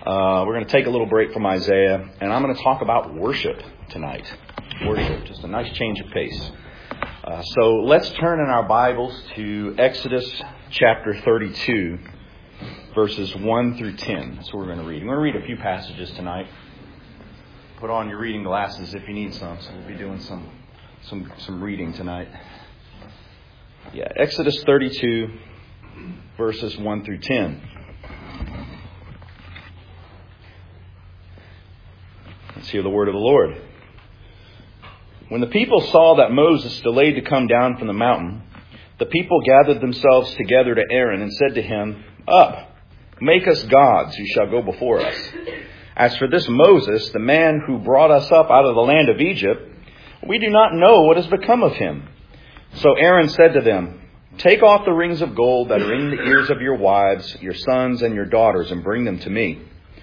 We're going to take a little break from Isaiah, and I'm going to talk about worship tonight. Worship, just a nice change of pace. So let's turn in our Bibles to Exodus chapter 32, verses 1 through 10. That's what we're going to read. I'm going to read a few passages tonight. Put on your reading glasses if you need some. So we'll be doing some reading tonight. Yeah, Exodus 32, verses 1 through 10. Let's hear the word of the Lord. When the people saw that Moses delayed to come down from the mountain, the people gathered themselves together to Aaron and said to him, "Up, make us gods who shall go before us. As for this Moses, the man who brought us up out of the land of Egypt, we do not know what has become of him." So Aaron said to them, "Take off the rings of gold that are in the ears of your wives, your sons, and your daughters, and bring them to me."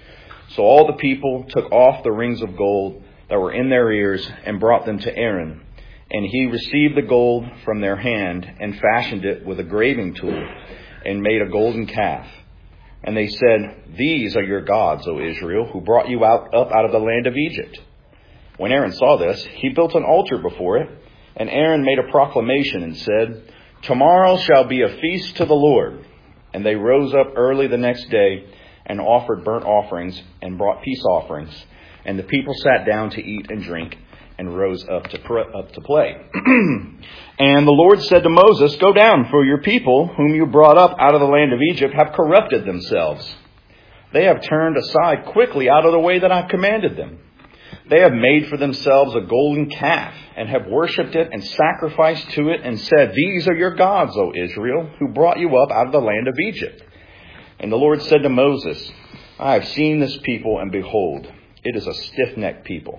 So all the people took off the rings of gold that were in their ears and brought them to Aaron. And he received the gold from their hand and fashioned it with a graving tool and made a golden calf. And they said, "These are your gods, O Israel, who brought you up out of the land of Egypt." When Aaron saw this, he built an altar before it. And Aaron made a proclamation and said, "Tomorrow shall be a feast to the Lord." And they rose up early the next day and offered burnt offerings and brought peace offerings. And the people sat down to eat and drink and rose up to play. And the Lord said to Moses, "Go down, for your people, whom you brought up out of the land of Egypt, have corrupted themselves. They have turned aside quickly out of the way that I commanded them. They have made for themselves a golden calf and have worshipped it and sacrificed to it and said, 'These are your gods, O Israel, who brought you up out of the land of Egypt.' And the Lord said to Moses, 'I have seen this people, and behold, it is a stiff-necked people.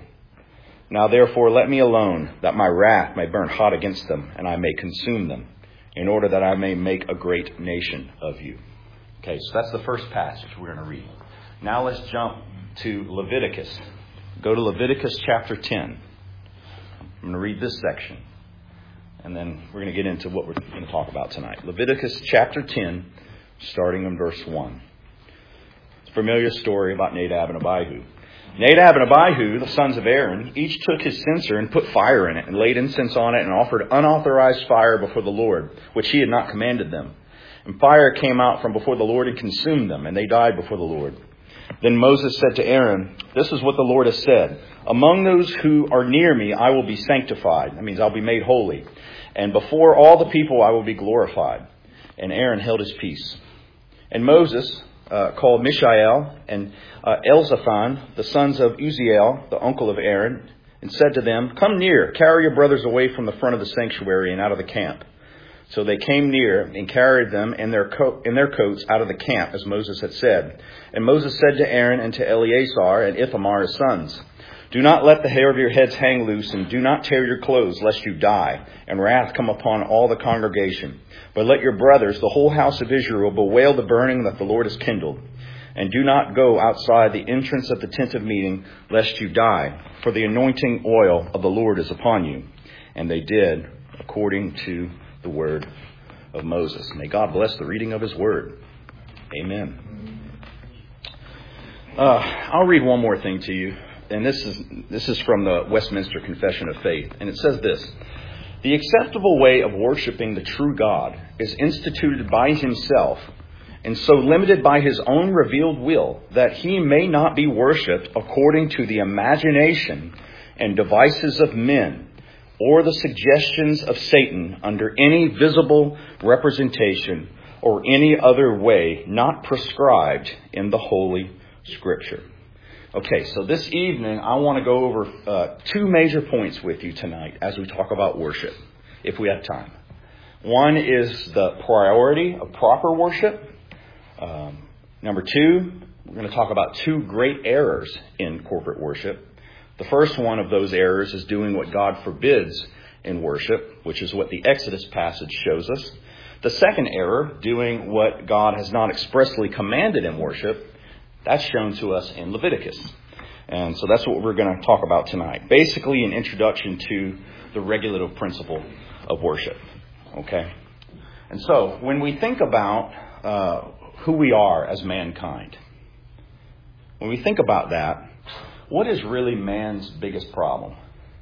Now therefore let me alone, that my wrath may burn hot against them, and I may consume them, in order that I may make a great nation of you.'" Okay, so that's the first passage we're going to read. Now let's jump to Leviticus. Go to Leviticus chapter 10. I'm going to read this section, and then we're going to get into what we're going to talk about tonight. Leviticus chapter 10, starting in verse 1. It's a familiar story about Nadab and Abihu. Nadab and Abihu, the sons of Aaron, each took his censer and put fire in it and laid incense on it and offered unauthorized fire before the Lord, which he had not commanded them. And fire came out from before the Lord and consumed them, and they died before the Lord. Then Moses said to Aaron, "This is what the Lord has said. Among those who are near me, I will be sanctified." That means I'll be made holy. "And before all the people, I will be glorified." And Aaron held his peace. And Moses called Mishael and Elzaphan, the sons of Uzziel, the uncle of Aaron, and said to them, "Come near, carry your brothers away from the front of the sanctuary and out of the camp." So they came near and carried them in their coats out of the camp, as Moses had said. And Moses said to Aaron and to Eleazar and Ithamar his sons, "Do not let the hair of your heads hang loose, and do not tear your clothes, lest you die, and wrath come upon all the congregation. But let your brothers, the whole house of Israel, bewail the burning that the Lord has kindled. And do not go outside the entrance of the tent of meeting, lest you die, for the anointing oil of the Lord is upon you." And they did according to the word of Moses. May God bless the reading of his word. Amen. I'll read one more thing to you. And this is from the Westminster Confession of Faith. And it says this: "The acceptable way of worshiping the true God is instituted by himself, and so limited by his own revealed will, that he may not be worshipped according to the imagination and devices of men, or the suggestions of Satan under any visible representation or any other way not prescribed in the Holy Scripture." Okay, so this evening I want to go over two major points with you tonight as we talk about worship, if we have time. One is the priority of proper worship. Number two, we're going to talk about two great errors in corporate worship. The first one of those errors is doing what God forbids in worship, which is what the Exodus passage shows us. The second error, doing what God has not expressly commanded in worship, that's shown to us in Leviticus. And so that's what we're going to talk about tonight. Basically, an introduction to the regulative principle of worship. Okay? And so, when we think about who we are as mankind, when we think about that, what is really man's biggest problem?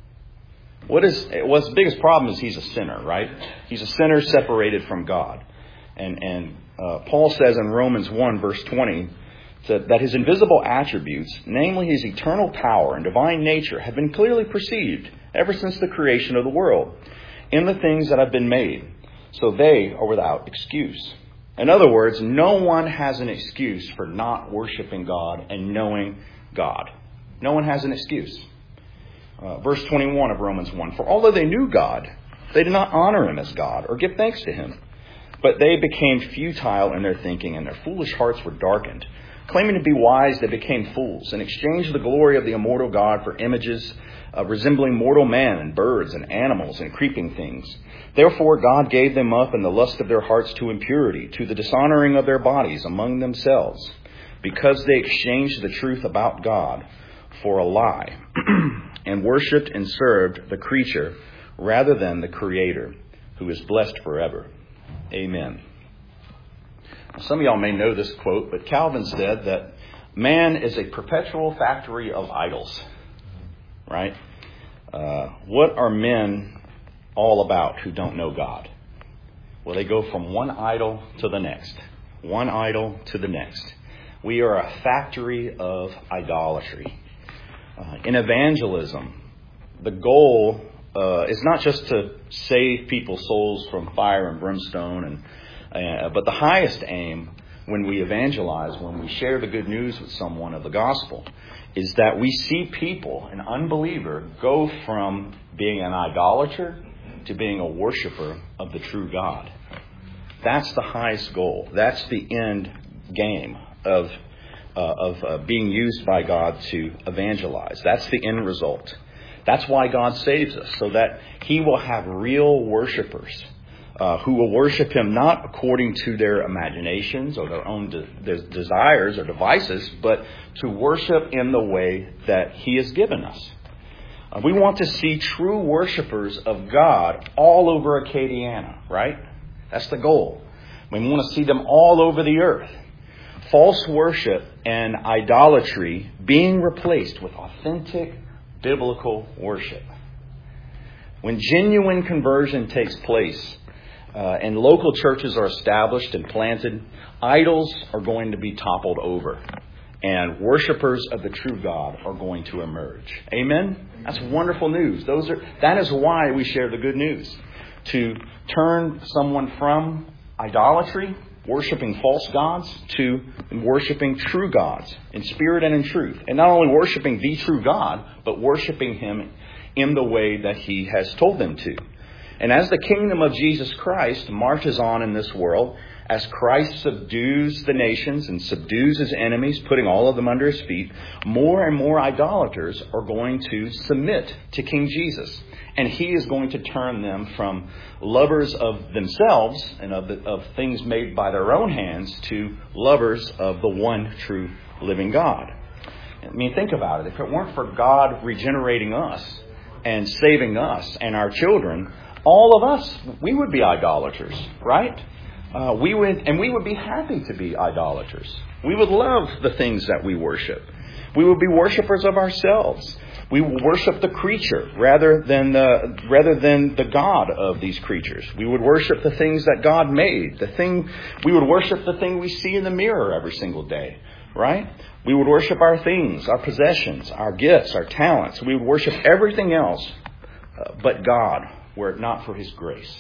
His biggest problem is he's a sinner, right? He's a sinner separated from God. And Paul says in Romans 1, verse 20, that his invisible attributes, namely his eternal power and divine nature, have been clearly perceived ever since the creation of the world in the things that have been made. So they are without excuse. In other words, no one has an excuse for not worshiping God and knowing God. No one has an excuse. Verse 21 of Romans 1, for although they knew God, they did not honor him as God or give thanks to him. But they became futile in their thinking, and their foolish hearts were darkened. Claiming to be wise, they became fools and exchanged the glory of the immortal God for images resembling mortal man and birds and animals and creeping things. Therefore God gave them up in the lust of their hearts to impurity, to the dishonoring of their bodies among themselves, because they exchanged the truth about God for a lie, and worshipped and served the creature rather than the Creator, who is blessed forever. Amen. Some of y'all may know this quote, but Calvin said that man is a perpetual factory of idols. Right? What are men all about who don't know God? Well, they go from one idol to the next. One idol to the next. We are a factory of idolatry. In evangelism, the goal is not just to save people's souls from fire and brimstone, but the highest aim when we evangelize, when we share the good news with someone of the gospel, is that we see people, an unbeliever, go from being an idolater to being a worshiper of the true God. That's the highest goal. That's the end game of being used by God to evangelize. That's the end result. That's why God saves us, so that He will have real worshipers who will worship Him not according to their imaginations or their own desires or devices, but to worship in the way that He has given us. We want to see true worshipers of God all over Acadiana, right? That's the goal. We want to see them all over the earth. False worship and idolatry being replaced with authentic biblical worship. When genuine conversion takes place and local churches are established and planted, idols are going to be toppled over. And worshipers of the true God are going to emerge. Amen? That's wonderful news. That is why we share the good news. To turn someone from idolatry, worshiping false gods, to worshiping true gods in spirit and in truth. And not only worshiping the true God, but worshiping Him in the way that He has told them to. And as the kingdom of Jesus Christ marches on in this world, as Christ subdues the nations and subdues His enemies, putting all of them under His feet, more and more idolaters are going to submit to King Jesus. And He is going to turn them from lovers of themselves and of things made by their own hands to lovers of the one true living God. I mean, think about it. If it weren't for God regenerating us and saving us and our children, all of us, we would be idolaters, right? We would be happy to be idolaters. We would love the things that we worship. We would be worshipers of ourselves. We will worship the creature rather than the God of these creatures. We would worship the things that God made. We would worship the thing we see in the mirror every single day, right? We would worship our things, our possessions, our gifts, our talents. We would worship everything else but God, were it not for His grace.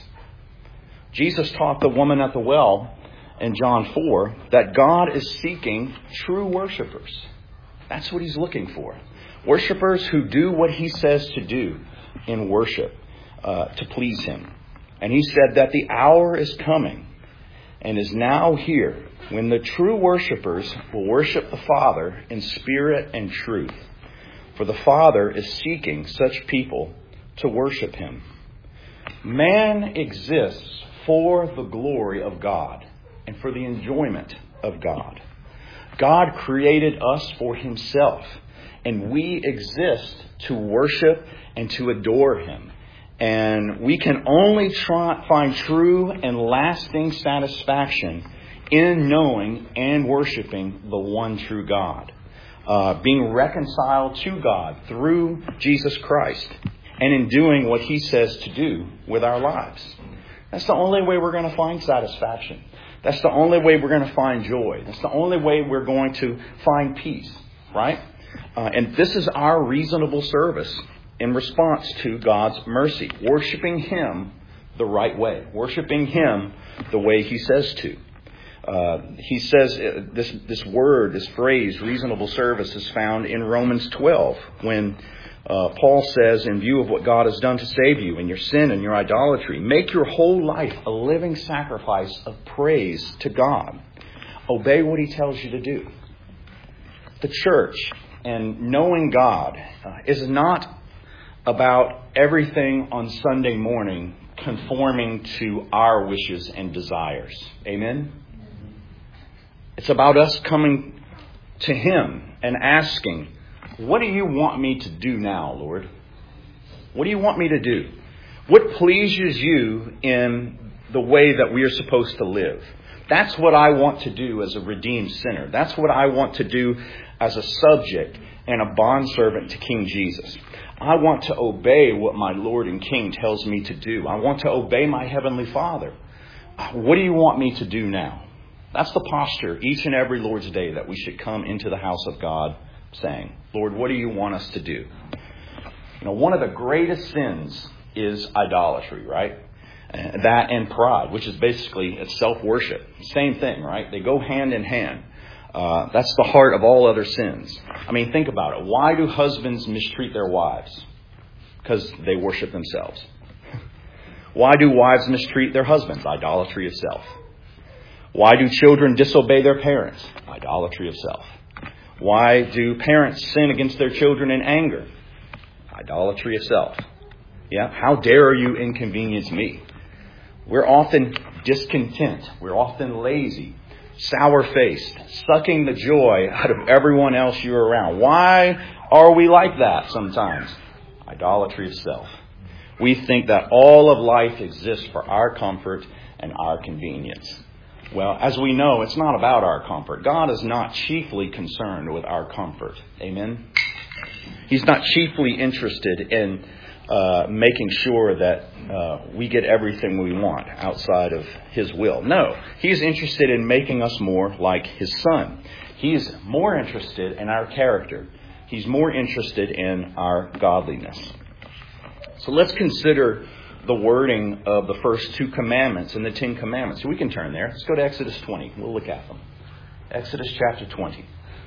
Jesus taught the woman at the well in John 4 that God is seeking true worshipers. That's what He's looking for. Worshipers who do what He says to do in worship to please Him. And He said that the hour is coming and is now here when the true worshipers will worship the Father in spirit and truth. For the Father is seeking such people to worship Him. Man exists for the glory of God and for the enjoyment of God. God created us for Himself, and we exist to worship and to adore Him. And we can only find true and lasting satisfaction in knowing and worshiping the one true God. being reconciled to God through Jesus Christ, and in doing what He says to do with our lives. That's the only way we're going to find satisfaction. That's the only way we're going to find joy. That's the only way we're going to find peace, right? And this is our reasonable service in response to God's mercy, worshiping Him the right way, worshiping Him the way He says to. He says this word, this phrase, reasonable service, is found in Romans 12 when Paul says, in view of what God has done to save you and your sin and your idolatry, make your whole life a living sacrifice of praise to God. Obey what He tells you to do. The church and knowing God is not about everything on Sunday morning conforming to our wishes and desires. Amen? It's about us coming to Him and asking, what do you want me to do now, Lord? What do you want me to do? What pleases you in the way that we are supposed to live? That's what I want to do as a redeemed sinner. That's what I want to do as a subject and a bondservant to King Jesus. I want to obey what my Lord and King tells me to do. I want to obey my Heavenly Father. What do you want me to do now? That's the posture each and every Lord's Day that we should come into the house of God saying, Lord, what do you want us to do? You know, one of the greatest sins is idolatry, right? That and pride, which is basically it's self-worship. Same thing, right? They go hand in hand. That's the heart of all other sins. I mean, think about it. Why do husbands mistreat their wives? Because they worship themselves. Why do wives mistreat their husbands? Idolatry of self. Why do children disobey their parents? Idolatry of self. Why do parents sin against their children in anger? Idolatry of self. Yeah, how dare you inconvenience me? We're often discontent. We're often lazy, sour-faced, sucking the joy out of everyone else you're around. Why are we like that sometimes? Idolatry of self. We think that all of life exists for our comfort and our convenience. Well, as we know, it's not about our comfort. God is not chiefly concerned with our comfort. Amen? He's not chiefly interested in making sure that we get everything we want outside of His will. No, He's interested in making us more like His Son. He's more interested in our character. He's more interested in our godliness. So let's consider the wording of the first two commandments in the 10 Commandments. So we can turn there. Let's go to Exodus 20. We'll look at them. Exodus chapter 20.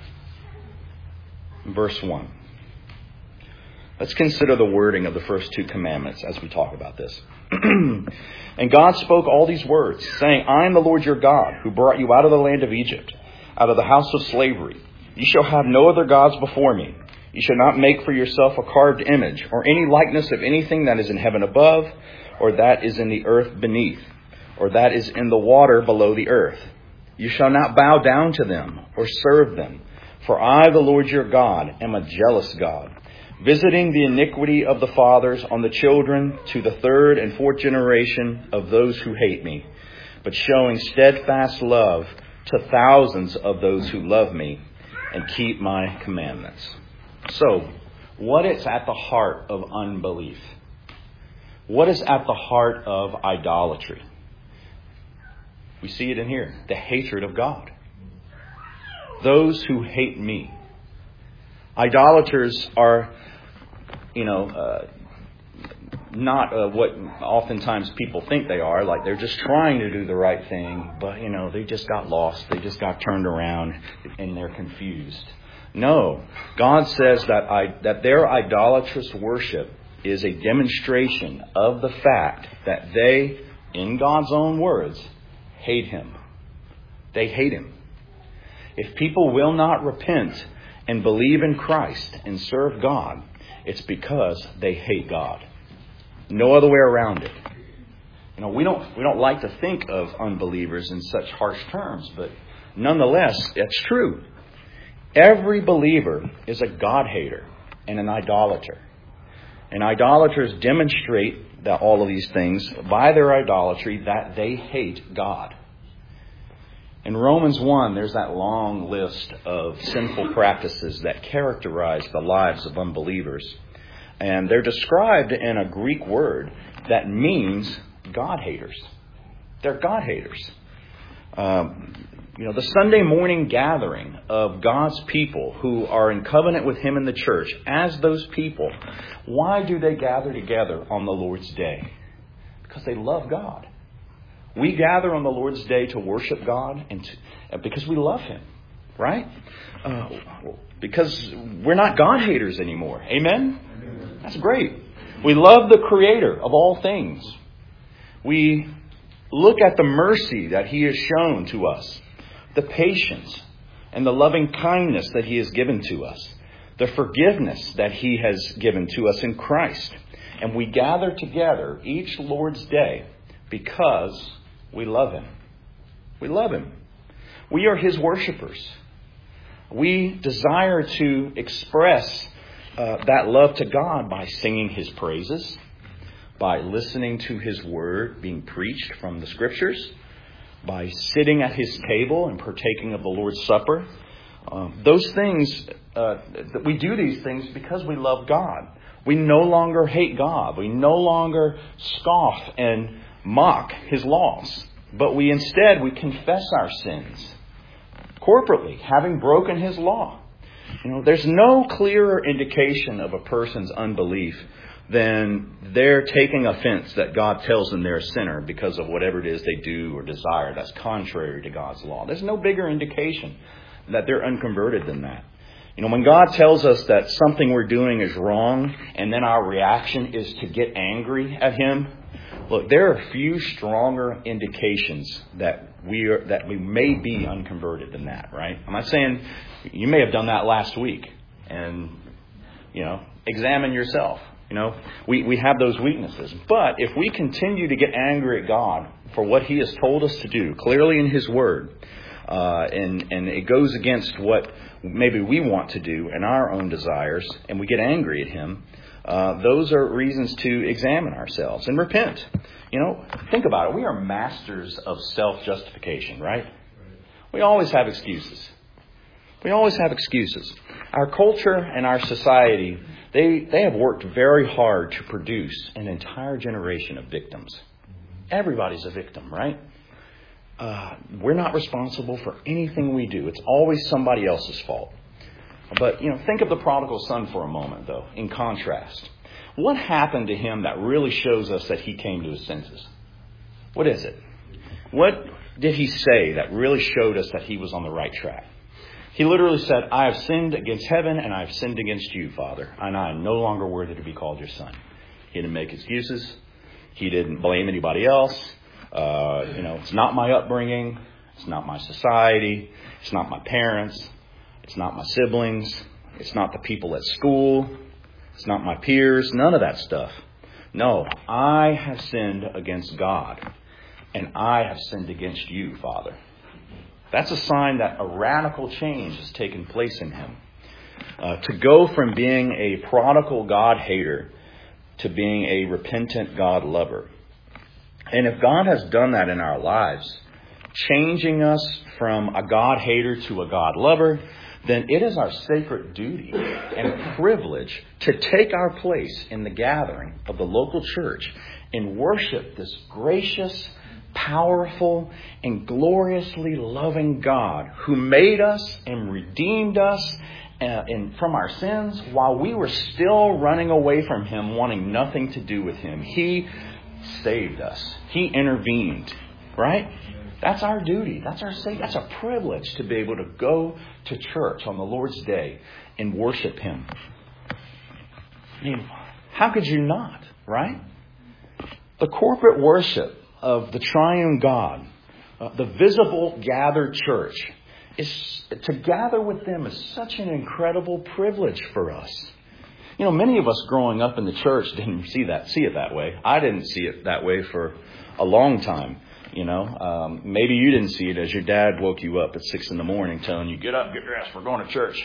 Verse 1. Let's consider the wording of the first two commandments as we talk about this. And God spoke all these words, saying, I am the Lord your God, who brought you out of the land of Egypt, out of the house of slavery. You shall have no other gods before me. You shall not make for yourself a carved image, or any likeness of anything that is in heaven above, or that is in the earth beneath, or that is in the water below the earth. You shall not bow down to them, or serve them. For I, the Lord your God, am a jealous God, visiting the iniquity of the fathers on the children to the third and fourth generation of those who hate me, but showing steadfast love to thousands of those who love me and keep my commandments. So, what is at the heart of unbelief? What is at the heart of idolatry? We see it in here. The hatred of God. Those who hate me. Idolaters are, not what oftentimes people think they are. Like they're just trying to do the right thing, but, they just got lost. They just got turned around and they're confused. No, God says that their idolatrous worship is a demonstration of the fact that they, in God's own words, hate Him. They hate Him. If people will not repent and believe in Christ and serve God, it's because they hate God. No other way around it. We don't like to think of unbelievers in such harsh terms, but nonetheless, it's true. Every believer is a God-hater and an idolater. And idolaters demonstrate that all of these things by their idolatry that they hate God. In Romans 1, there's that long list of sinful practices that characterize the lives of unbelievers. And they're described in a Greek word that means God-haters. They're God-haters. The Sunday morning gathering of God's people who are in covenant with Him in the church, as those people, why do they gather together on the Lord's Day? Because they love God. We gather on the Lord's Day to worship God and because we love Him, right? Because we're not God-haters anymore. Amen? That's great. We love the Creator of all things. We look at the mercy that He has shown to us, the patience and the loving kindness that He has given to us, the forgiveness that He has given to us in Christ. And we gather together each Lord's Day because we love Him. We love Him. We are His worshipers. We desire to express that love to God by singing His praises, by listening to His Word being preached from the Scriptures, by sitting at His table and partaking of the Lord's Supper. Those things, that we do these things because we love God. We no longer hate God. We no longer scoff and mock His laws. But we confess our sins corporately, having broken His law. There's no clearer indication of a person's unbelief than they're taking offense that God tells them they're a sinner because of whatever it is they do or desire that's contrary to God's law. There's no bigger indication that they're unconverted than that. When God tells us that something we're doing is wrong and then our reaction is to get angry at Him, look, there are a few stronger indications that we may be unconverted than that, right? I'm not saying you may have done that last week and, examine yourself. We have those weaknesses. But if we continue to get angry at God for what He has told us to do, clearly in His Word, and it goes against what maybe we want to do and our own desires, and we get angry at Him, those are reasons to examine ourselves and repent. Think about it. We are masters of self-justification, right? We always have excuses. We always have excuses. Our culture and our society, they have worked very hard to produce an entire generation of victims. Everybody's a victim, right? We're not responsible for anything we do. It's always somebody else's fault. But, think of the prodigal son for a moment, though, in contrast. What happened to him that really shows us that he came to his senses? What is it? What did he say that really showed us that he was on the right track? He literally said, I have sinned against heaven and I have sinned against you, Father, and I am no longer worthy to be called your son. He didn't make excuses. He didn't blame anybody else. It's not my upbringing. It's not my society. It's not my parents. It's not my siblings. It's not the people at school. It's not my peers. None of that stuff. No, I have sinned against God. And I have sinned against you, Father. That's a sign that a radical change has taken place in him. To go from being a prodigal God-hater to being a repentant God-lover. And if God has done that in our lives, changing us from a God-hater to a God-lover, then it is our sacred duty and privilege to take our place in the gathering of the local church and worship this gracious, powerful, and gloriously loving God who made us and redeemed us from our sins while we were still running away from Him, wanting nothing to do with Him. He saved us. He intervened, right? That's our duty. That's a privilege to be able to go to church on the Lord's Day and worship Him. I mean, how could you not, right? The corporate worship of the triune God, the visible gathered church, to gather with them is such an incredible privilege for us. Many of us growing up in the church didn't see it that way. I didn't see it that way for a long time. Maybe you didn't see it as your dad woke you up at 6 a.m. telling you, get up, get dressed, we're going to church.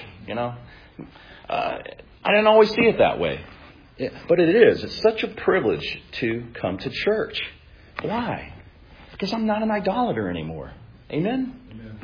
I didn't always see it that way. But it is. It's such a privilege to come to church. Why? Because I'm not an idolater anymore. Amen?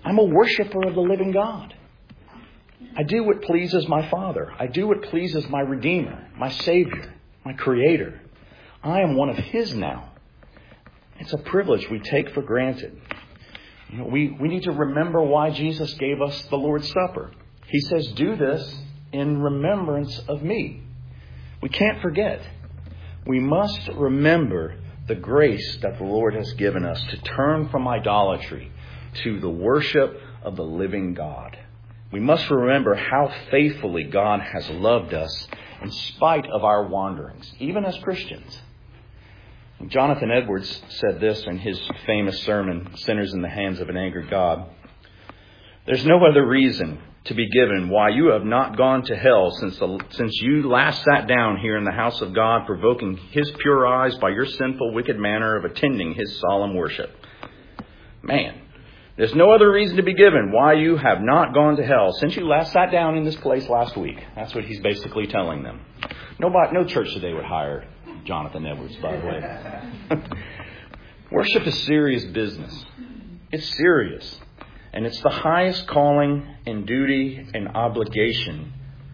I'm a worshiper of the living God. I do what pleases my Father. I do what pleases my Redeemer, my Savior, my Creator. I am one of His now. It's a privilege we take for granted. We need to remember why Jesus gave us the Lord's Supper. He says, do this in remembrance of me. We can't forget. We must remember the grace that the Lord has given us to turn from idolatry to the worship of the living God. We must remember how faithfully God has loved us in spite of our wanderings, even as Christians. Jonathan Edwards said this in his famous sermon, Sinners in the Hands of an Angry God. There's no other reason to be given why you have not gone to hell since you last sat down here in the house of God, provoking His pure eyes by your sinful, wicked manner of attending His solemn worship. Man, there's no other reason to be given why you have not gone to hell since you last sat down in this place last week. That's what he's basically telling them. No church today would hire Jonathan Edwards, by the way. Worship is serious business. It's serious. And it's the highest calling and duty and obligation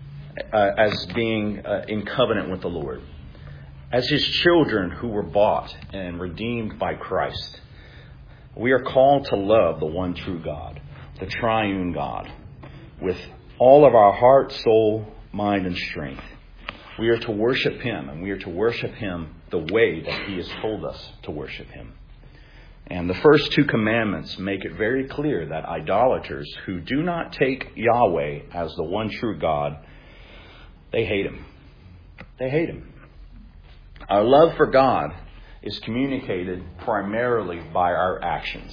as being in covenant with the Lord. As His children who were bought and redeemed by Christ, we are called to love the one true God, the triune God, with all of our heart, soul, mind, and strength. We are to worship Him, and we are to worship Him the way that He has told us to worship Him. And the first two commandments make it very clear that idolaters who do not take Yahweh as the one true God, they hate Him. They hate Him. Our love for God is communicated primarily by our actions.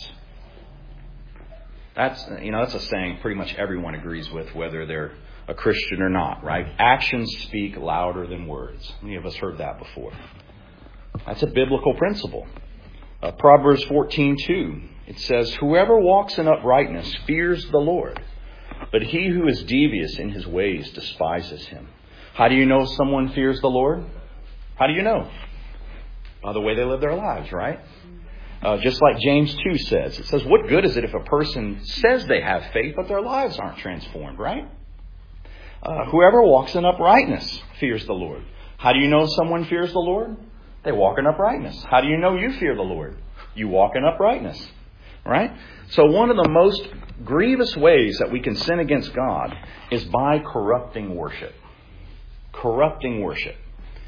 That's a saying pretty much everyone agrees with, whether they're a Christian or not, right? Actions speak louder than words. Many of us heard that before. That's a biblical principle. Proverbs 14:2, it says, whoever walks in uprightness fears the Lord, but he who is devious in his ways despises Him. How do you know someone fears the Lord? How do you know? By the way they live their lives, right? Just like James 2 says. It says, what good is it if a person says they have faith, but their lives aren't transformed, right? Whoever walks in uprightness fears the Lord. How do you know someone fears the Lord? They walk in uprightness. How do you know you fear the Lord? You walk in uprightness, right? So one of the most grievous ways that we can sin against God is by corrupting worship. Corrupting worship.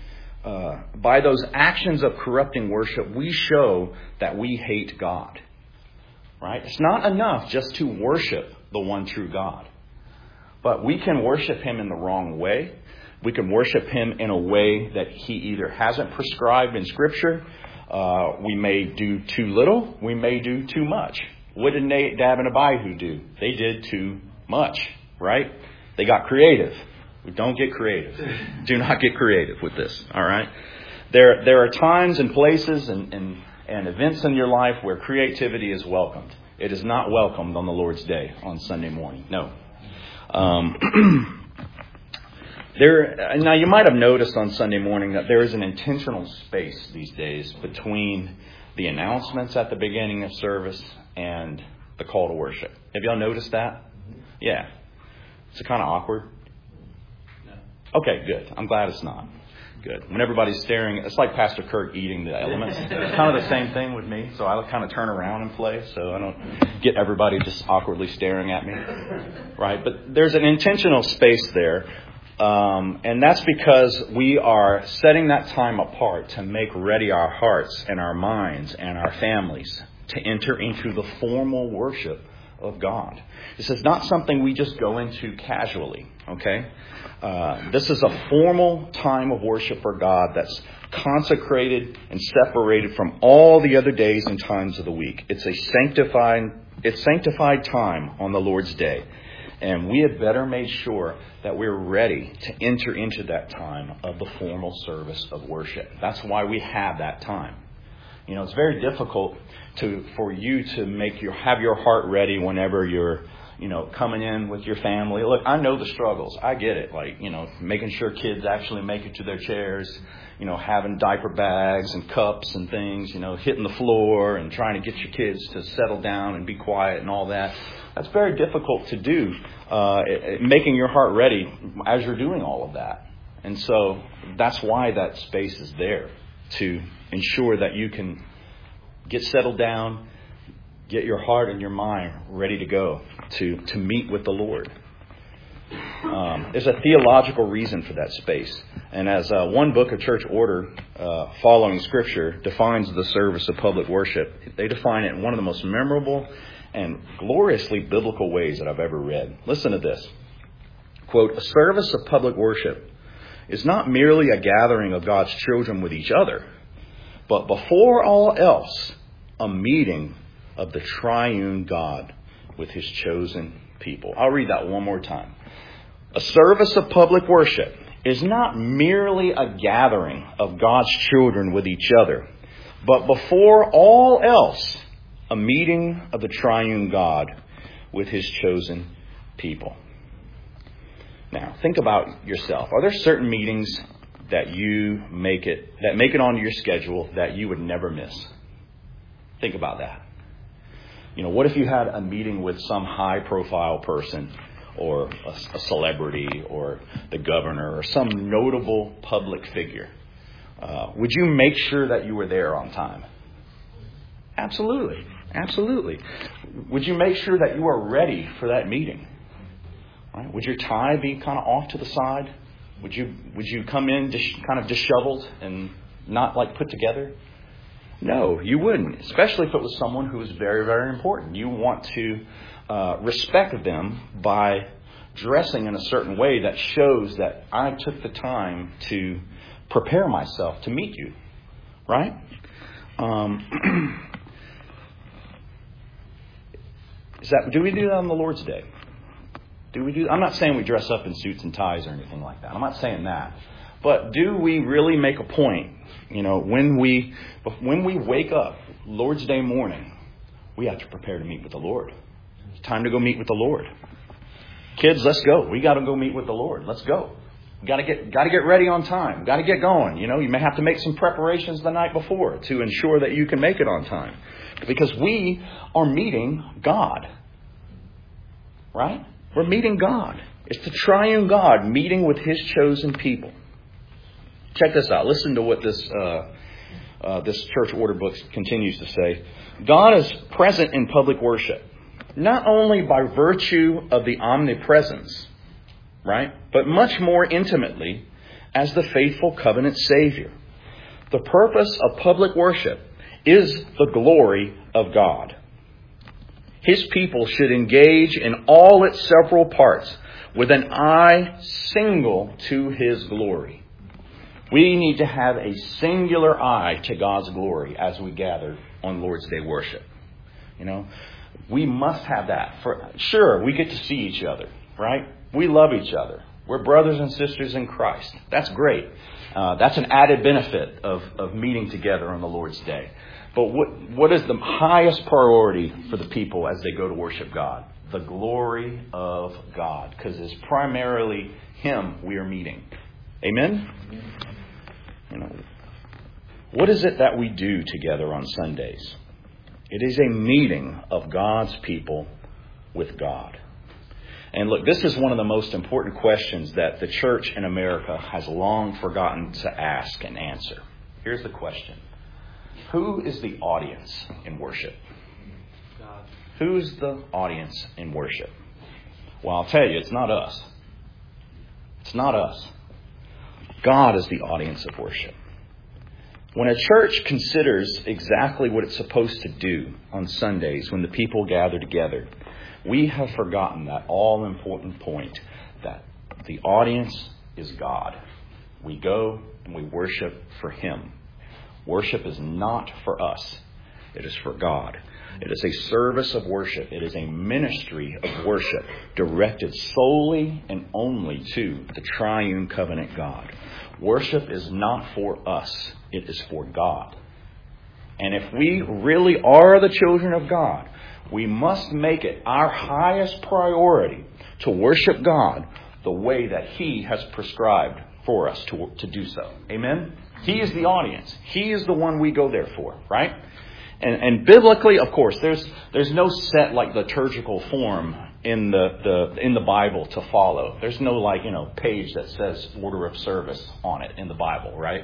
By those actions of corrupting worship, we show that we hate God, right? It's not enough just to worship the one true God. But we can worship Him in the wrong way. We can worship Him in a way that He either hasn't prescribed in Scripture. We may do too little. We may do too much. What did Nadab and Abihu do? They did too much, right? They got creative. Don't get creative. Do not get creative with this, all right? There are times and places and events in your life where creativity is welcomed. It is not welcomed on the Lord's Day, on Sunday morning. No. Now, you might have noticed on Sunday morning that there is an intentional space these days between the announcements at the beginning of service and the call to worship. Have y'all noticed that? Yeah. Is it kind of awkward? No. Okay, good. I'm glad it's not. Good. When everybody's staring, it's like Pastor Kirk eating the elements. It's kind of the same thing with me. So I kind of turn around and play so I don't get everybody just awkwardly staring at me. Right? But there's an intentional space there. And that's because we are setting that time apart to make ready our hearts and our minds and our families to enter into the formal worship of God. This is not something we just go into casually, okay? This is a formal time of worship for God that's consecrated and separated from all the other days and times of the week. It's sanctified time on the Lord's Day. And we have better made sure that we're ready to enter into that time of the formal service of worship. That's why we have that time. You know, it's very difficult for you to have your heart ready whenever you're coming in with your family. Look, I know the struggles. I get it. Like, making sure kids actually make it to their chairs, having diaper bags and cups and things, hitting the floor and trying to get your kids to settle down and be quiet and all that. That's very difficult to do, making your heart ready as you're doing all of that. And so that's why that space is there, to ensure that you can get settled down, get your heart and your mind ready to go to meet with the Lord. There's a theological reason for that space. And as one book of church order, following Scripture, defines the service of public worship, they define it in one of the most memorable and gloriously biblical ways that I've ever read. Listen to this. Quote, "A service of public worship is not merely a gathering of God's children with each other, but before all else, a meeting of the triune God with his chosen people." I'll read that one more time. A service of public worship is not merely a gathering of God's children with each other, but before all else, a meeting of the triune God with his chosen people. Now, think about yourself. Are there certain meetings that you make it onto your schedule that you would never miss? Think about that. What if you had a meeting with some high-profile person, or a celebrity, or the governor, or some notable public figure? Would you make sure that you were there on time? Absolutely. Absolutely. Would you make sure that you are ready for that meeting? Right? Would your tie be kind of off to the side? Would you come in kind of disheveled and not put together? No, you wouldn't, especially if it was someone who was very, very important. You want to respect them by dressing in a certain way that shows that I took the time to prepare myself to meet you, right? Do we do that on the Lord's Day? I'm not saying we dress up in suits and ties or anything like that. I'm not saying that. But do we really make a point, when we wake up, Lord's Day morning, we have to prepare to meet with the Lord. It's time to go meet with the Lord. Kids, let's go. We got to go meet with the Lord. Let's go. Got to get ready on time. Got to get going. You may have to make some preparations the night before to ensure that you can make it on time, because we are meeting God. Right? We're meeting God. It's the triune God meeting with his chosen people. Check this out. Listen to what this church order book continues to say. God is present in public worship, not only by virtue of the omnipresence, right, but much more intimately as the faithful covenant Savior. The purpose of public worship is the glory of God. His people should engage in all its several parts with an eye single to his glory. We need to have a singular eye to God's glory as we gather on Lord's Day worship. We must have that. Sure, we get to see each other, right? We love each other. We're brothers and sisters in Christ. That's great. That's an added benefit of meeting together on the Lord's Day. But what is the highest priority for the people as they go to worship God? The glory of God, because it's primarily him we are meeting. Amen? What is it that we do together on Sundays? It is a meeting of God's people with God. And look, this is one of the most important questions that the church in America has long forgotten to ask and answer. Here's the question. Who is the audience in worship? God. Who's the audience in worship? Well, I'll tell you, it's not us. It's not us. God is the audience of worship. When a church considers exactly what it's supposed to do on Sundays when the people gather together, we have forgotten that all-important point that the audience is God. We go and we worship for him. Worship is not for us. It is for God. It is a service of worship. It is a ministry of worship directed solely and only to the triune covenant God. Worship is not for us. It is for God. And if we really are the children of God, we must make it our highest priority to worship God the way that He has prescribed for us to do so. Amen? He is the audience. He is the one we go there for, right? And biblically, of course, there's no set like liturgical form in the Bible to follow. There's no page that says order of service on it in the Bible, right?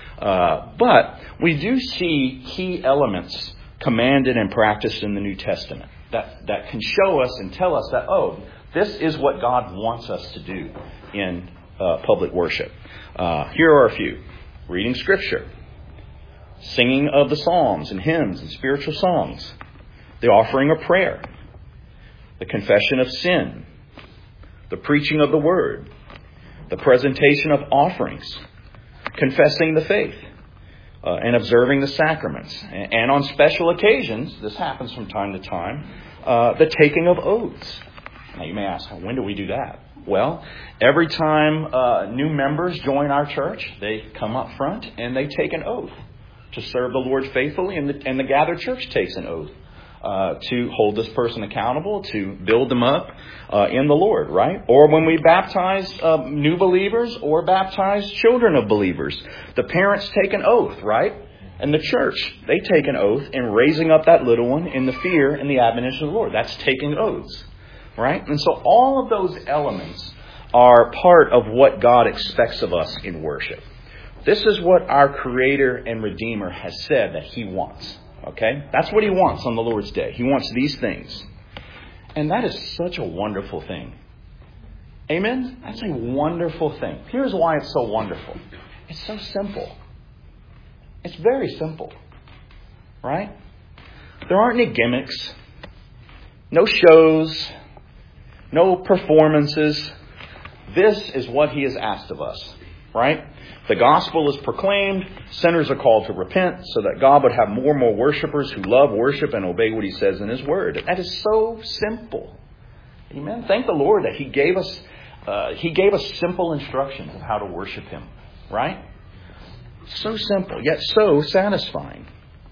But we do see key elements commanded and practiced in the New Testament that can show us and tell us that, this is what God wants us to do in public worship. Here are a few. Reading Scripture. Singing of the psalms and hymns and spiritual songs. The offering of prayer. The confession of sin. The preaching of the word. The presentation of offerings. Confessing the faith. And observing the sacraments. And on special occasions, this happens from time to time, the taking of oaths. Now you may ask, when do we do that? Well, every time new members join our church, they come up front and they take an oath to serve the Lord faithfully, and the gathered church takes an oath to hold this person accountable, to build them up in the Lord, right? Or when we baptize new believers or baptize children of believers, the parents take an oath, right? And the church, they take an oath in raising up that little one in the fear and the admonition of the Lord. That's taking oaths, right? And so all of those elements are part of what God expects of us in worship. This is what our Creator and Redeemer has said that He wants. Okay? That's what He wants on the Lord's Day. He wants these things. And that is such a wonderful thing. Amen? That's a wonderful thing. Here's why it's so wonderful. It's so simple. It's very simple. Right? There aren't any gimmicks. No shows. No performances. This is what He has asked of us. Right? The gospel is proclaimed. Sinners are called to repent so that God would have more and more worshipers who love worship and obey what He says in His Word. That is so simple. Amen. Thank the Lord that He gave us simple instructions of how to worship Him. Right? So simple, yet so satisfying.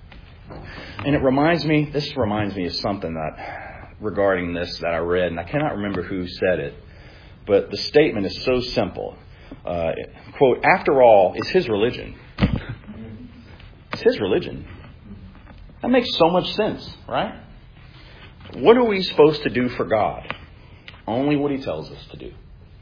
And this reminds me of something regarding this that I read, and I cannot remember who said it, but the statement is so simple. Quote, after all, it's His religion. It's His religion. That makes so much sense, right? What are we supposed to do for God? Only what He tells us to do.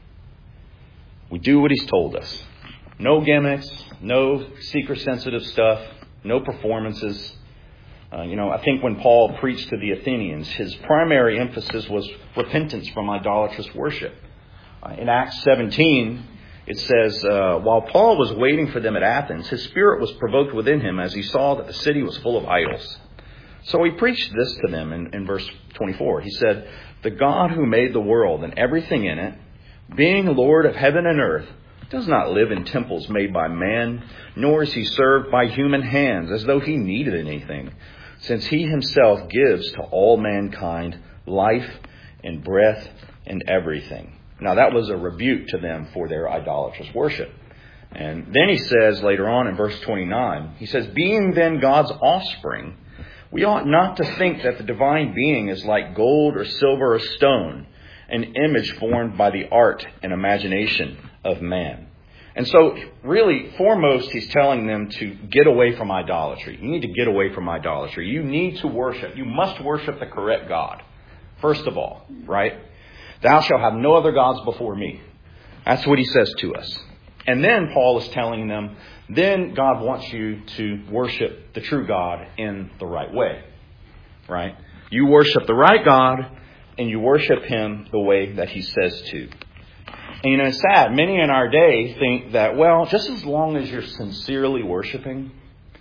We do what He's told us. No gimmicks, no secret sensitive stuff, no performances. I think when Paul preached to the Athenians, his primary emphasis was repentance from idolatrous worship. In Acts 17, it says, while Paul was waiting for them at Athens, his spirit was provoked within him as he saw that the city was full of idols. So he preached this to them in verse 24. He said, the God who made the world and everything in it, being Lord of heaven and earth, does not live in temples made by man, nor is He served by human hands as though He needed anything, since He Himself gives to all mankind life and breath and everything. Now that was a rebuke to them for their idolatrous worship. And then he says later on in verse 29, he says, being then God's offspring, we ought not to think that the divine being is like gold or silver or stone, an image formed by the art and imagination of man. And so really, foremost, he's telling them to get away from idolatry. You need to get away from idolatry. You need to worship. You must worship the correct God. First of all, right? Thou shalt have no other gods before me. That's what he says to us. And then Paul is telling them, then God wants you to worship the true God in the right way. Right? You worship the right God and you worship Him the way that He says to. And it's sad. Many in our day think that, well, just as long as you're sincerely worshiping,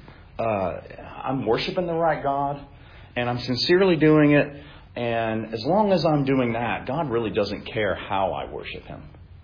I'm worshiping the right God and I'm sincerely doing it. And as long as I'm doing that, God really doesn't care how I worship Him.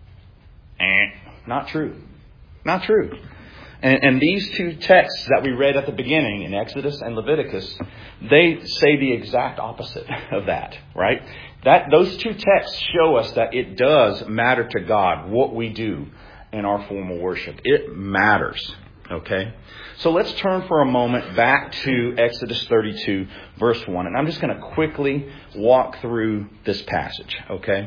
Not true. Not true. And these two texts that we read at the beginning in Exodus and Leviticus, they say the exact opposite of that, right? Those two texts show us that it does matter to God what we do in our formal worship. It matters. Okay? So let's turn for a moment back to Exodus 32, verse 1. And I'm just going to quickly walk through this passage. Okay?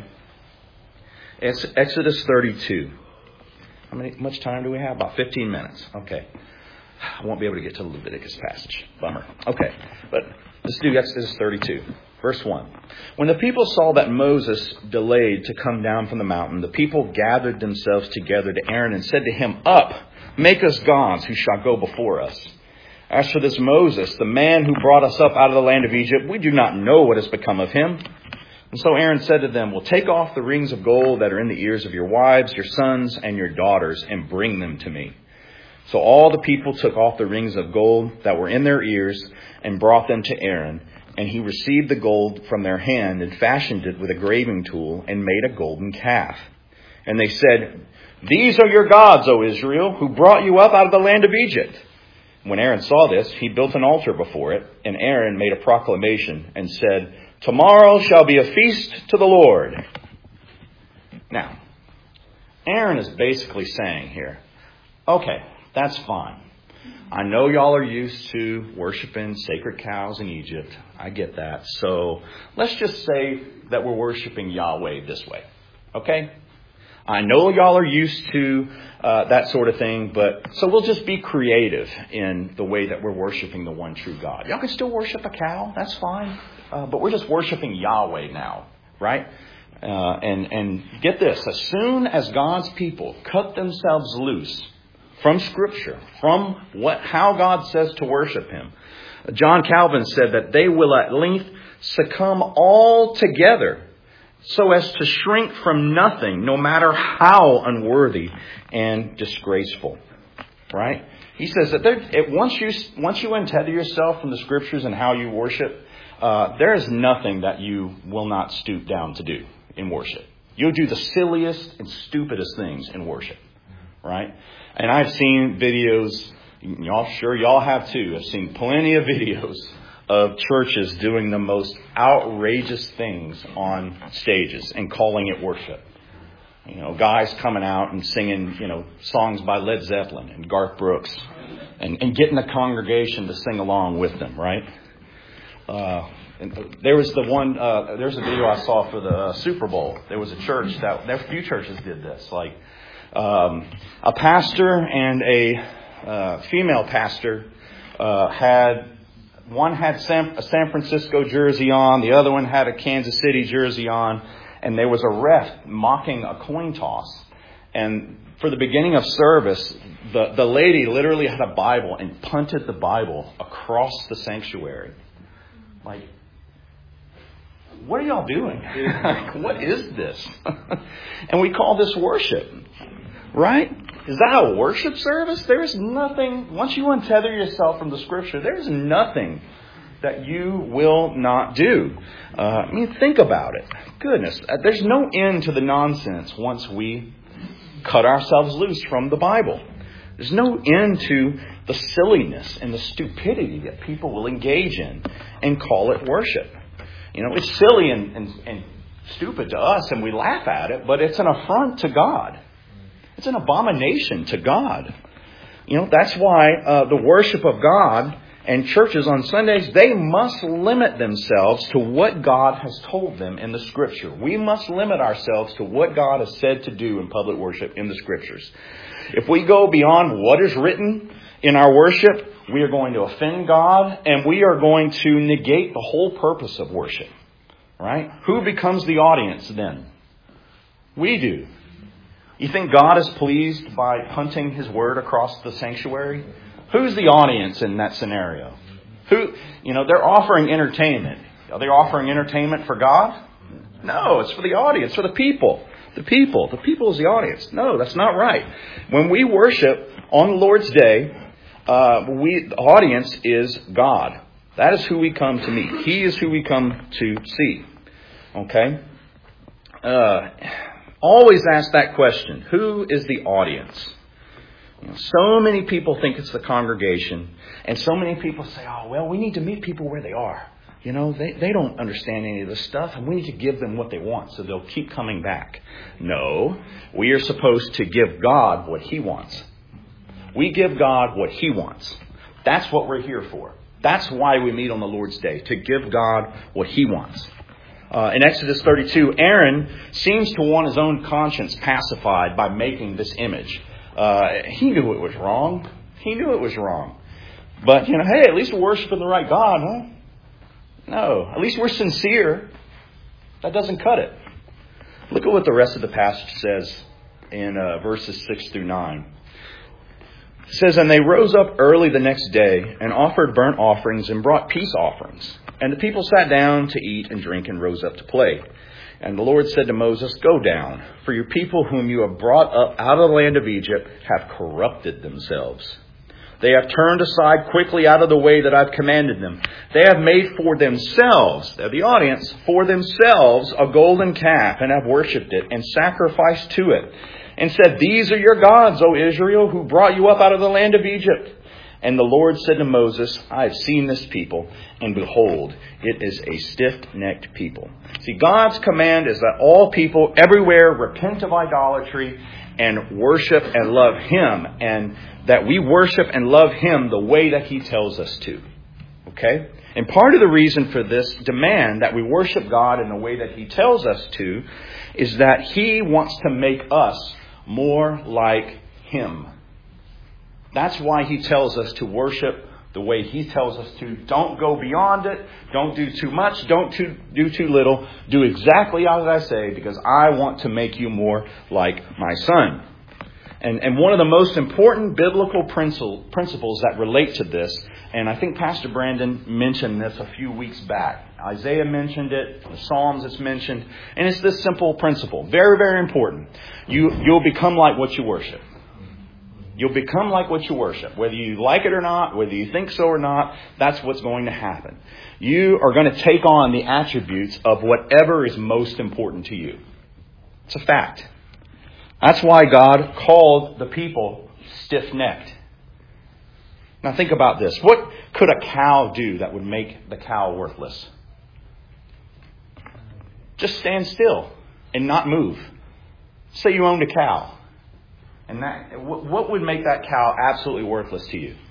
It's Exodus 32. How much time do we have? About 15 minutes. Okay. I won't be able to get to the Leviticus passage. Bummer. Okay. But let's do Exodus 32. Verse 1. When the people saw that Moses delayed to come down from the mountain, the people gathered themselves together to Aaron and said to him, "Up, make us gods who shall go before us. As for this Moses, the man who brought us up out of the land of Egypt, we do not know what has become of him." And so Aaron said to them, "Well, take off the rings of gold that are in the ears of your wives, your sons, and your daughters, and bring them to me." So all the people took off the rings of gold that were in their ears and brought them to Aaron. And he received the gold from their hand and fashioned it with a graving tool and made a golden calf. And they said, "These are your gods, O Israel, who brought you up out of the land of Egypt." When Aaron saw this, he built an altar before it. And Aaron made a proclamation and said, "Tomorrow shall be a feast to the Lord." Now, Aaron is basically saying here, okay, that's fine. I know y'all are used to worshiping sacred cows in Egypt. I get that. So let's just say that we're worshiping Yahweh this way. Okay? I know y'all are used to that sort of thing, but so we'll just be creative in the way that we're worshiping the one true God. Y'all can still worship a cow. That's fine. But we're just worshiping Yahweh now. Right? And get this. As soon as God's people cut themselves loose from Scripture, from how God says to worship Him, John Calvin said that they will at length succumb altogether so as to shrink from nothing, no matter how unworthy and disgraceful. Right? He says that once you untether yourself from the Scriptures and how you worship, there is nothing that you will not stoop down to do in worship. You'll do the silliest and stupidest things in worship. Right? And I've seen videos, y'all have too. I've seen plenty of videos of churches doing the most outrageous things on stages and calling it worship. Guys coming out and singing, songs by Led Zeppelin and Garth Brooks and getting the congregation to sing along with them, right? And there's a video I saw for the Super Bowl. There was a church there a few churches did this, like a pastor and a female pastor one had a San Francisco jersey on, the other one had a Kansas City jersey on, and there was a ref mocking a coin toss. And for the beginning of service, the lady literally had a Bible and punted the Bible across the sanctuary. Like, what are y'all doing? What is this? And we call this worship. Right? Is that a worship service? There's nothing, once you untether yourself from the Scripture, there's nothing that you will not do. Think about it. Goodness, there's no end to the nonsense once we cut ourselves loose from the Bible. There's no end to the silliness and the stupidity that people will engage in and call it worship. It's silly and stupid to us and we laugh at it, but it's an affront to God. It's an abomination to God. That's why the worship of God and churches on Sundays, they must limit themselves to what God has told them in the Scripture. We must limit ourselves to what God has said to do in public worship in the Scriptures. If we go beyond what is written in our worship, we are going to offend God and we are going to negate the whole purpose of worship. Right? Who becomes the audience then? We do. You think God is pleased by punting His word across the sanctuary? Who's the audience in that scenario? They're offering entertainment. Are they offering entertainment for God? No, it's for the audience, for the people. The people is the audience. No, that's not right. When we worship on the Lord's Day, the audience is God. That is who we come to meet. He is who we come to see. Okay? Always ask that question. Who is the audience? So many people think it's the congregation. And so many people say, we need to meet people where they are. They don't understand any of this stuff. And we need to give them what they want so they'll keep coming back. No, we are supposed to give God what He wants. We give God what He wants. That's what we're here for. That's why we meet on the Lord's Day, to give God what He wants. In Exodus 32, Aaron seems to want his own conscience pacified by making this image. He knew it was wrong. He knew it was wrong. But, hey, at least we're worshiping the right God, huh? No, at least we're sincere. That doesn't cut it. Look at what the rest of the passage says in verses 6 through 9. It says, "And they rose up early the next day and offered burnt offerings and brought peace offerings. And the people sat down to eat and drink and rose up to play. And the Lord said to Moses, 'Go down, for your people whom you have brought up out of the land of Egypt have corrupted themselves. They have turned aside quickly out of the way that I've commanded them. They have made for themselves,'" they're the audience, "'for themselves a golden calf and have worshipped it and sacrificed to it and said, "These are your gods, O Israel, who brought you up out of the land of Egypt." And the Lord said to Moses, "I have seen this people, and behold, it is a stiff-necked people." See, God's command is that all people everywhere repent of idolatry and worship and love Him, and that we worship and love Him the way that He tells us to. Okay? And part of the reason for this demand that we worship God in the way that He tells us to is that He wants to make us more like Him. That's why He tells us to worship the way He tells us to. Don't go beyond it. Don't do too much. Don't do too little. Do exactly as I say, because I want to make you more like my Son. And one of the most important biblical principles that relate to this, and I think Pastor Brandon mentioned this a few weeks back. Isaiah mentioned it, the Psalms it's mentioned, and it's this simple principle. Very, very important. You'll become like what you worship. You'll become like what you worship. Whether you like it or not, whether you think so or not, that's what's going to happen. You are going to take on the attributes of whatever is most important to you. It's a fact. That's why God called the people stiff-necked. Now think about this. What could a cow do that would make the cow worthless? Just stand still and not move. Say you owned a cow. And what would make that cow absolutely worthless to you?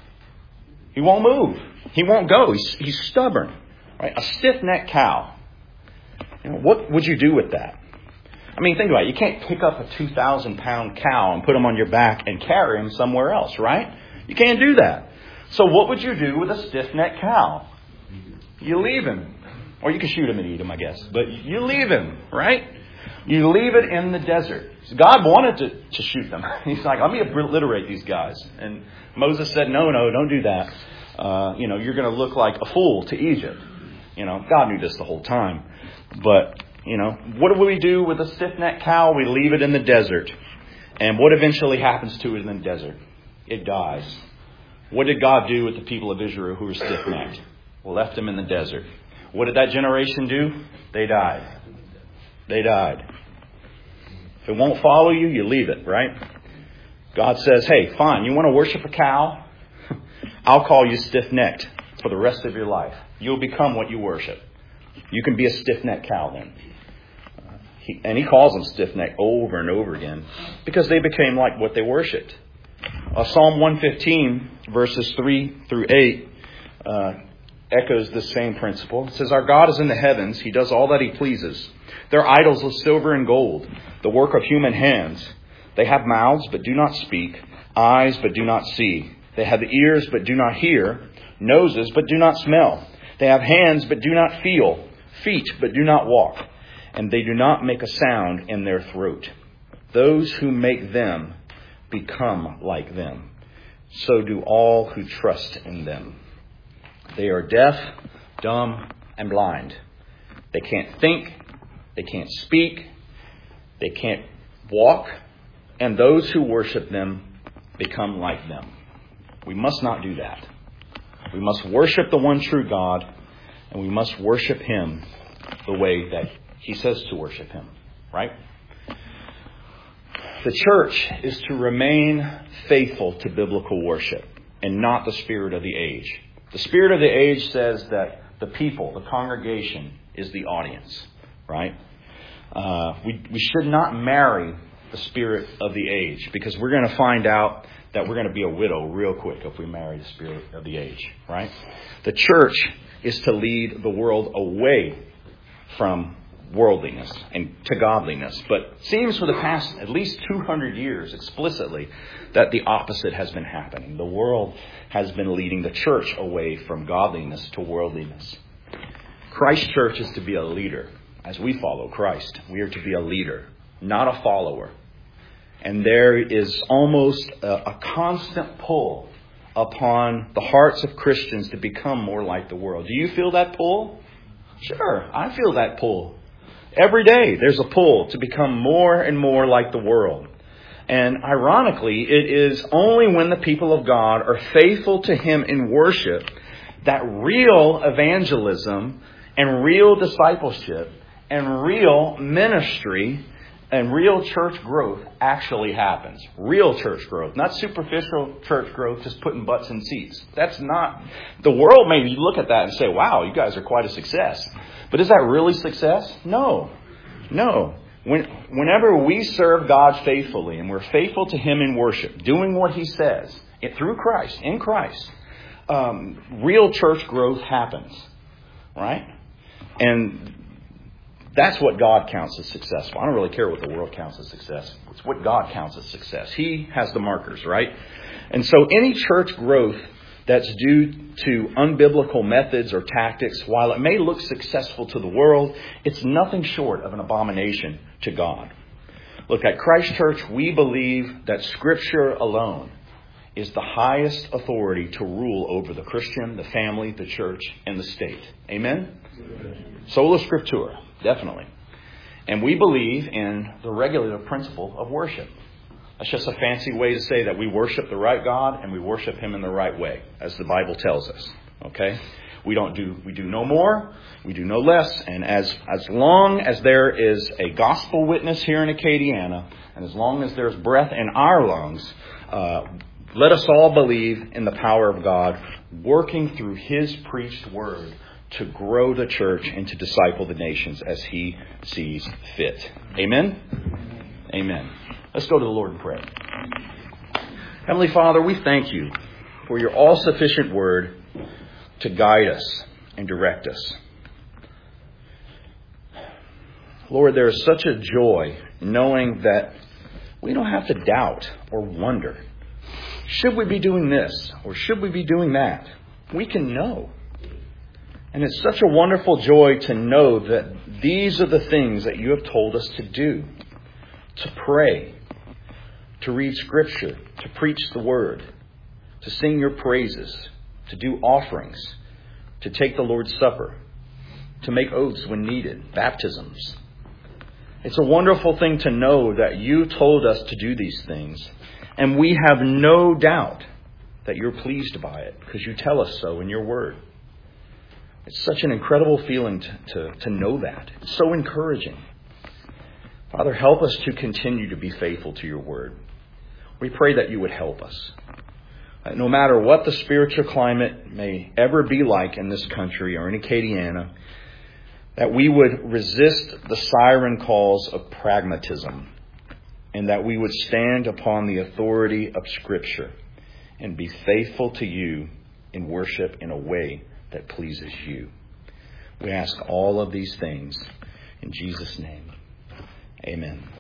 He won't move. He won't go. He's stubborn. Right? A stiff-necked cow. What would you do with that? I mean, think about it. You can't pick up a 2,000-pound cow and put him on your back and carry him somewhere else, right? You can't do that. So what would you do with a stiff-necked cow? You leave him. Or you can shoot him and eat him, I guess. But you leave him, right? You leave it in the desert. God wanted to shoot them. He's like, let me obliterate these guys. And Moses said, no, don't do that. You're going to look like a fool to Egypt. God knew this the whole time. But, what do we do with a stiff-necked cow? We leave it in the desert. And what eventually happens to it in the desert? It dies. What did God do with the people of Israel who were stiff-necked? Well, left them in the desert. What did that generation do? They died. They died. If it won't follow you, you leave it, right? God says, hey, fine, you want to worship a cow? I'll call you stiff-necked for the rest of your life. You'll become what you worship. You can be a stiff-necked cow then. And he calls them stiff-necked over and over again because they became like what they worshipped. Psalm 115, verses 3 through 8, echoes the same principle. It says, our God is in the heavens. He does all that He pleases. Their idols of silver and gold, the work of human hands. They have mouths, but do not speak, eyes, but do not see. They have ears, but do not hear, noses, but do not smell. They have hands, but do not feel, feet, but do not walk, and they do not make a sound in their throat. Those who make them become like them. So do all who trust in them. They are deaf, dumb, and blind. They can't think. They can't speak. They can't walk. And those who worship them become like them. We must not do that. We must worship the one true God, and we must worship Him the way that He says to worship Him. Right? The church is to remain faithful to biblical worship and not the spirit of the age. The spirit of the age says that the people, the congregation, is the audience. Right? We should not marry the spirit of the age, because we're going to find out that we're going to be a widow real quick if we marry the spirit of the age, right? The church is to lead the world away from worldliness and to godliness. But it seems for the past at least 200 years explicitly that the opposite has been happening. The world has been leading the church away from godliness to worldliness. Christ Church is to be a leader. As we follow Christ, we are to be a leader, not a follower. And there is almost a constant pull upon the hearts of Christians to become more like the world. Do you feel that pull? Sure, I feel that pull. Every day there's a pull to become more and more like the world. And ironically, it is only when the people of God are faithful to Him in worship that real evangelism and real discipleship and real ministry and real church growth actually happens. Real church growth, not superficial church growth, just putting butts in seats. That's not... The world may look at that and say, wow, you guys are quite a success. But is that really success? No. Whenever we serve God faithfully and we're faithful to Him in worship, doing what He says through Christ, in Christ, real church growth happens. Right? And that's what God counts as successful. I don't really care what the world counts as success. It's what God counts as success. He has the markers, right? And so any church growth that's due to unbiblical methods or tactics, while it may look successful to the world, it's nothing short of an abomination to God. Look, at Christ Church, we believe that Scripture alone is the highest authority to rule over the Christian, the family, the church, and the state. Amen? Sola Scriptura, definitely. And we believe in the regulative principle of worship. That's just a fancy way to say that we worship the right God and we worship Him in the right way, as the Bible tells us. Okay? We do no more, we do no less, and as long as there is a gospel witness here in Acadiana, and as long as there's breath in our lungs, let us all believe in the power of God working through His preached word to grow the church and to disciple the nations as He sees fit. Amen? Amen. Let's go to the Lord and pray. Heavenly Father, we thank You for Your all-sufficient word to guide us and direct us. Lord, there is such a joy knowing that we don't have to doubt or wonder. Should we be doing this or should we be doing that? We can know. And it's such a wonderful joy to know that these are the things that You have told us to do. To pray, to read Scripture, to preach the Word, to sing Your praises, to do offerings, to take the Lord's Supper, to make oaths when needed, baptisms. It's a wonderful thing to know that You told us to do these things, and we have no doubt that You're pleased by it, because You tell us so in Your Word. It's such an incredible feeling to know that. It's so encouraging. Father, help us to continue to be faithful to Your Word. We pray that You would help us. No matter what the spiritual climate may ever be like in this country or in Acadiana, that we would resist the siren calls of pragmatism and that we would stand upon the authority of Scripture and be faithful to You in worship in a way that pleases You. We ask all of these things in Jesus' name. Amen.